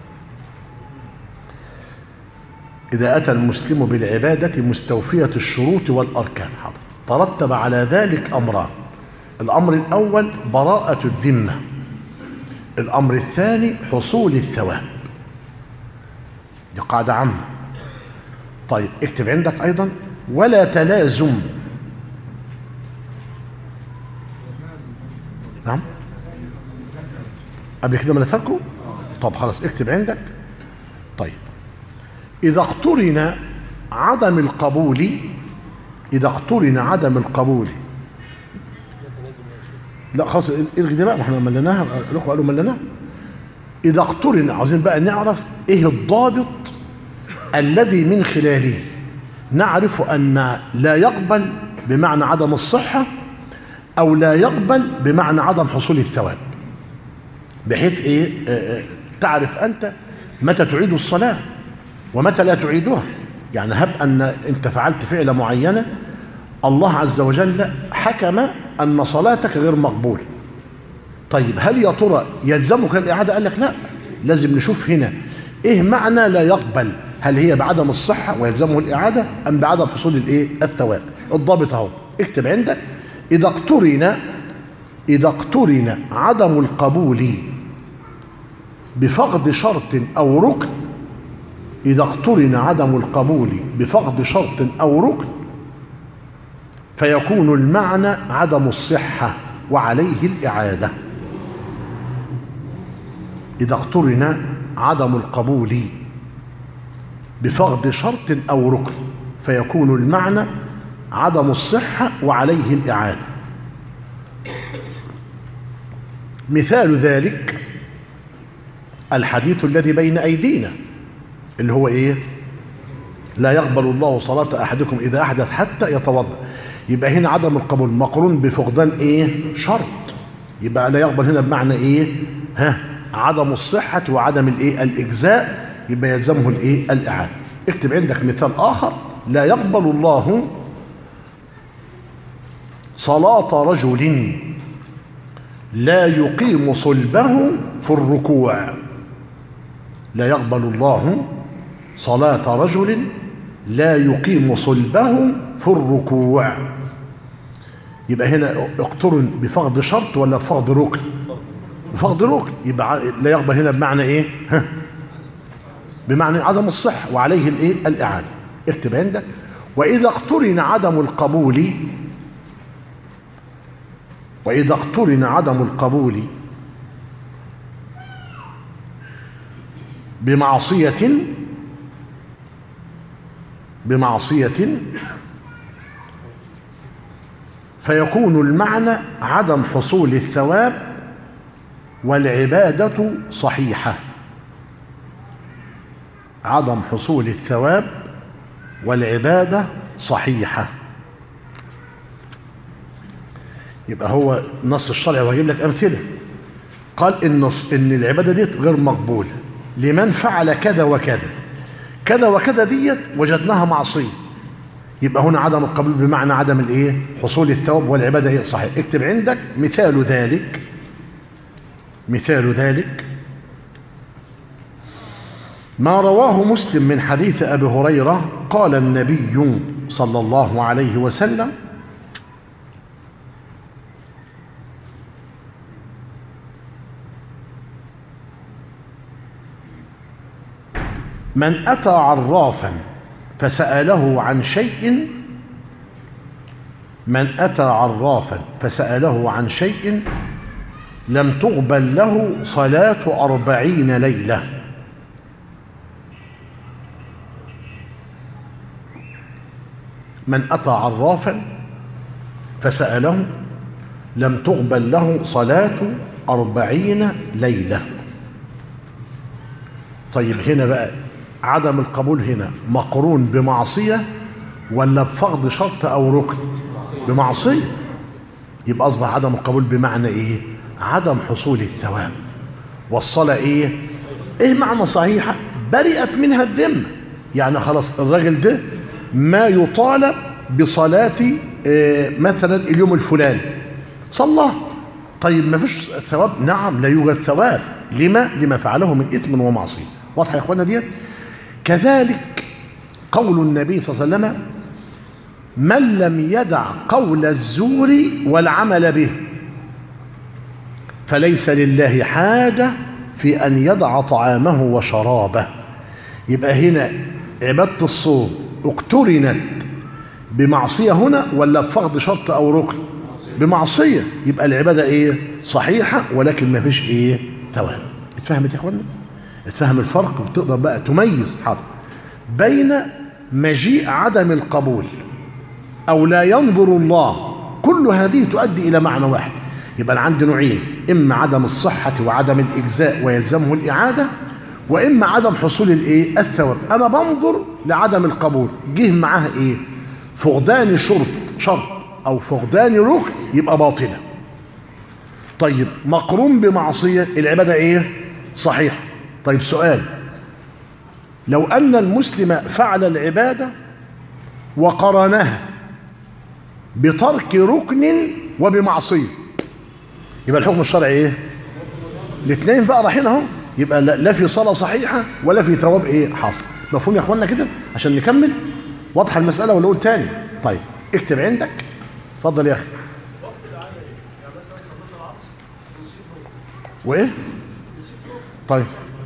إذا أتى المسلم بالعبادة مستوفية الشروط والأركان ترتب على ذلك أمران: الأمر الأول براءة الذمة، الأمر الثاني حصول الثواب. دي قاعدة عامة. طيب اكتب عندك أيضا: ولا تلازم. نعم، قبل كده ما نفرقوا؟ طب خلاص اكتب عندك. طيب إذا اقترن عدم القبول لا خلاص الغي دي بقى، ما احنا مليناها، الاخوه قالوا مليناها. إذا اقترن، عاوزين بقى نعرف ايه الضابط الذي من خلاله نعرف أن لا يقبل بمعنى عدم الصحة أو لا يقبل بمعنى عدم حصول الثواب، بحيث ايه تعرف أنت متى تعيد الصلاة ومتى لا تعيدها. يعني هب أن أنت فعلت فعلة معينة، الله عز وجل حكم أن صلاتك غير مقبولة. طيب هل يا ترى يلزمك الإعادة؟ قال لك لا، لازم نشوف هنا ايه معنى لا يقبل؟ هل هي بعدم الصحة ويلزمه الإعادة أم بعدم حصول الايه الثواب؟ الضابط اهو، اكتب عندك: إذا اقترن عدم القبول بفقد شرط أو ركن، إذا اقترن عدم القبول بفقد شرط أو ركن فيكون المعنى عدم الصحة وعليه الإعادة. إذا اقترن عدم القبول بفقد شرط أو ركن فيكون المعنى عدم الصحة وعليه الإعادة. مثال ذلك الحديث الذي بين أيدينا اللي هو إيه؟ لا يقبل الله صلاة أحدكم إذا أحدث حتى يتوضأ. يبقى هنا عدم القبول مقرون بفقدان إيه؟ شرط. يبقى لا يقبل هنا بمعنى إيه؟ عدم الصحة وعدم الإيه؟ الإجزاء. يبقى يلزمه الإيه؟ الإعادة. اكتب عندك مثال آخر: لا يقبل الله صلاة رجل لا يقيم صلبه في الركوع. لا يقبل الله صلاة رجل لا يقيم صلبه في الركوع. يبقى هنا اقترن بفقد شرط ولا بفقد ركن؟ بفقد ركن. يبقى لا يقبل هنا بمعنى ايه؟ بمعنى عدم الصحة وعليه الايه؟ الإعادة. اكتب عندك: وإذا اقترن عدم القبول بمعصية فيكون المعنى عدم حصول الثواب والعبادة صحيحة. عدم حصول الثواب والعبادة صحيحة. يبقى هو نص الشرع وهجيب لك أمثلة. قال إن العبادة ديت غير مقبولة لمن فعل كذا وكذا كذا وكذا، ديت وجدناها معصية. يبقى هنا عدم القبول بمعنى عدم الايه؟ حصول الثواب والعبادة ايه؟ صحيح. اكتب عندك مثال ذلك ما رواه مسلم من حديث أبي هريرة قال النبي صلى الله عليه وسلم: من أتى عرافا فسأله عن شيء لم تقبل له صلاة 40 ليلة. من أتى عرافا فسأله لم تقبل له صلاة 40 ليلة. طيب هنا بقى عدم القبول هنا مقرون بمعصية ولا بفقد شرط أو ركن؟ بمعصية. يبقى أصبح عدم القبول بمعنى إيه؟ عدم حصول الثواب. والصلاة إيه معنى صحيحة؟ برئت منها الذمة. يعني خلاص الراجل ده ما يطالب بصلاة مثلا اليوم الفلاني صلى. طيب ما فيش ثواب؟ نعم لا يوجد ثواب. لما فعله من إثم ومعصية. واضح يا إخوانا ديت؟ كذلك قول النبي صلى الله عليه وسلم: من لم يدع قول الزور والعمل به فليس لله حاجة في أن يدع طعامه وشرابه. يبقى هنا عبادة الصوم اقترنت بمعصية هنا ولا بفقد شرط أو ركن؟ بمعصية. يبقى العبادة إيه؟ صحيحة ولكن ما فيش إيه؟ ثواب. اتفهمت يا إخوانا؟ اتفهم الفرق وتقدر بقى تميز حاضر بين مجيء عدم القبول أو لا ينظر الله. كل هذه تؤدي إلى معنى واحد. يبقى عندي نوعين: إما عدم الصحة وعدم الإجزاء ويلزمه الإعادة، وإما عدم حصول الإيه؟ الثواب. أنا بنظر لعدم القبول، جه معاها إيه؟ فقدان شرط أو فقدان ركن، يبقى باطلة. طيب مقرون بمعصية، العبادة إيه؟ صحيح. طيب سؤال: لو أن المسلم فعل العبادة وقرنها بترك ركن وبمعصية، يبقى الحكم الشرعي إيه؟ الاثنين بقى رايحين اهو. يبقى لا في صلاة صحيحة ولا في ثواب ايه حاصل. مفهوم يا اخوانا كده؟ عشان نكمل. واضحة المسألة ولا اقول تاني؟ طيب اكتب عندك. اتفضل يا اخي. وايه؟ طيب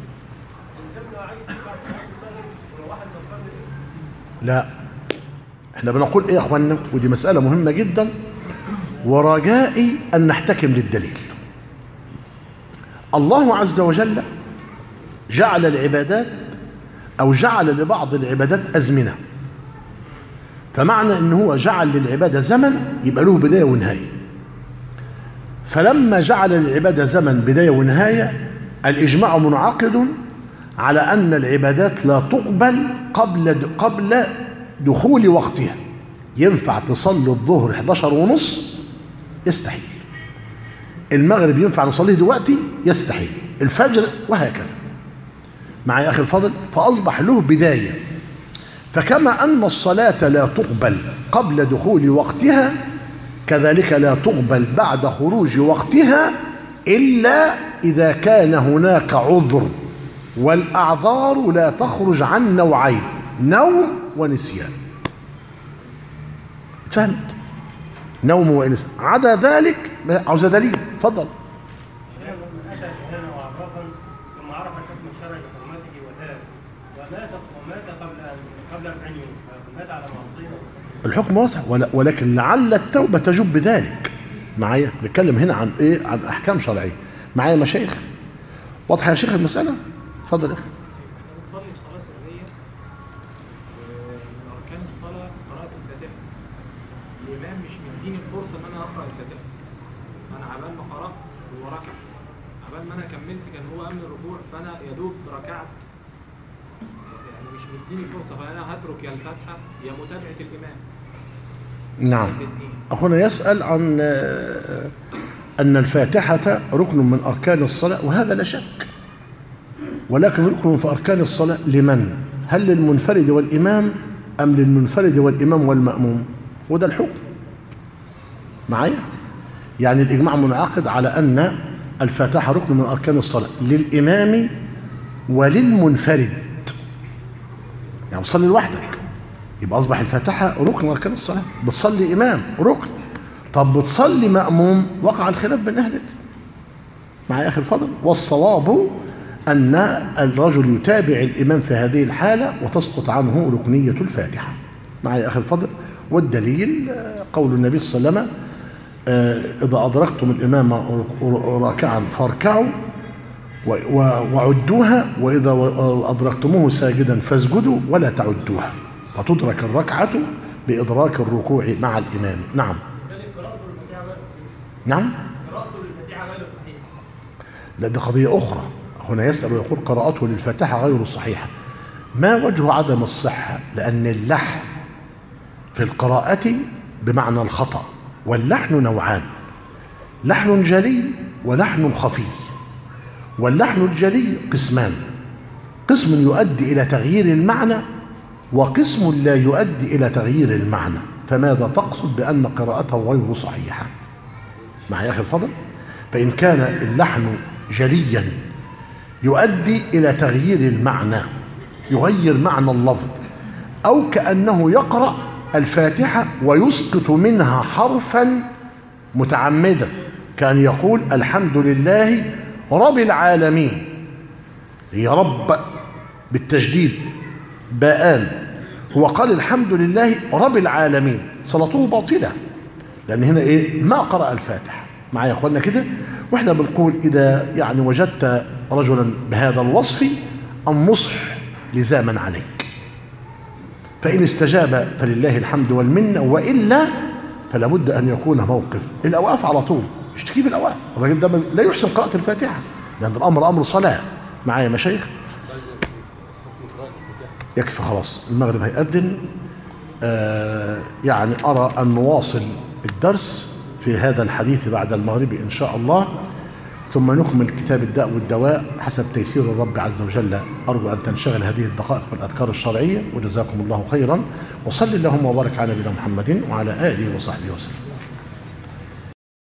لا، احنا بنقول ايه يا اخوانا، ودي مسألة مهمة جدا، ورجائي ان نحتكم للدليل. الله عز وجل جعل العبادات او جعل لبعض العبادات ازمنة، فمعنى ان هو جعل للعبادة زمن يبقى له بداية ونهاية. فلما جعل للعبادة زمن بداية ونهاية، الإجماع منعقد على أن العبادات لا تقبل قبل دخول وقتها. ينفع تصلي الظهر 11:30؟ يستحيل. المغرب ينفع نصليه دلوقتي؟ يستحيل. الفجر وهكذا. معي يا أخي الفاضل؟ فأصبح له بداية. فكما أن الصلاة لا تقبل قبل دخول وقتها، كذلك لا تقبل بعد خروج وقتها إلا إذا كان هناك عذر، والأعذار لا تخرج عن نوعين: نوم ونسيان. فهمت؟ نوم ونسيان. عدا ذلك عاوز دليل. اتفضل. ثم عرف الحكم الشرعي بحرمته وتاب ومات قبل 40 يوم، فمات على معصيه. الحكم واضح، ولكن لعل التوبة تجب بذلك. معايا؟ نتكلم هنا عن ايه؟ عن احكام شرعيه. معايا مشايخ؟ واضحه يا شيخ المساله؟ اتفضل يا اخي. نصلي في صلاه سريه، من اركان الصلاه قراءه الفاتحه. الامام مش مديني الفرصه ان انا اقرا الفاتحه. انا عبال ما قرات هو ركع، عبال ما انا كملت كان هو قبل الركوع، فانا يا دوب ركعت. يعني مش مديني فرصه، فانا هترك يا الفاتحه يا متابعه الامام. نعم. أخونا يسأل عن أن الفاتحة ركن من أركان الصلاة، وهذا لا شك، ولكن ركن في أركان الصلاة لمن؟ هل للمنفرد والإمام أم للمنفرد والإمام والمأموم؟ وده الحكم. معايا؟ يعني الإجماع منعقد على أن الفاتحة ركن من أركان الصلاة للإمام وللمنفرد. يعني تصلي لوحدك يبقى أصبح الفاتحة ركن من أركان الصلاة. بتصلي إمام ركن. طب بتصلي مأموم، وقع الخلاف بين أهل. معايا يا أخي الفضل؟ والصواب أن الرجل يتابع الإمام في هذه الحالة وتسقط عنه ركنية الفاتحة. معايا يا أخي الفضل؟ والدليل قول النبي صلى الله عليه وسلم: إذا أدركتم الإمام راكعا فاركعوا وعدوها، وإذا أدركتموه ساجدا فاسجدوا ولا تعدوها. فتدرك الركعة بإدراك الركوع مع الإمام. نعم. نعم. لا، دي قضية أخرى. هنا يسأل ويقول: قراءته للفاتحة غير صحيحة. ما وجه عدم الصحة؟ لأن اللحن في القراءة بمعنى الخطأ، واللحن نوعان: لحن جلي ولحن خفي. واللحن الجلي قسمان: قسم يؤدي إلى تغيير المعنى، وقسم لا يؤدي إلى تغيير المعنى. فماذا تقصد بأن قراءته غير صحيحة؟ معي يا أخي الفضل؟ فإن كان اللحن جليا يؤدي إلى تغيير المعنى، يغير معنى اللفظ، أو كأنه يقرأ الفاتحة ويسقط منها حرفا متعمدا، كان يقول: الحمد لله رب العالمين، هي رب بالتجديد باءان، هو قال الحمد لله رب العالمين، صلاته باطلة، لأن هنا إيه؟ ما قرأ الفاتحة. معايا يا أخوانا كده؟ وإحنا بنقول: إذا يعني وجدت رجلا بهذا الوصف النصح لزاما عليك، فإن استجاب فلله الحمد والمنة، وإلا فلا بد أن يكون موقف الأوقاف على طول. اشتكي في الأوقاف، الراجل ده لا يحسن قراءة الفاتحة، لأن الأمر أمر صلاة. معايا مشايخ؟ يكفي خلاص، المغرب هيأذن. يعني أرى أن نواصل الدرس في هذا الحديث بعد المغرب إن شاء الله، ثم نكمل كتاب الداء والدواء حسب تيسير الرب عز وجل. أرجو أن تنشغل هذه الدقائق بالأذكار الشرعية، وجزاكم الله خيرا، وصل اللهم وبارك على نبينا محمد وعلى آله وصحبه وسلم.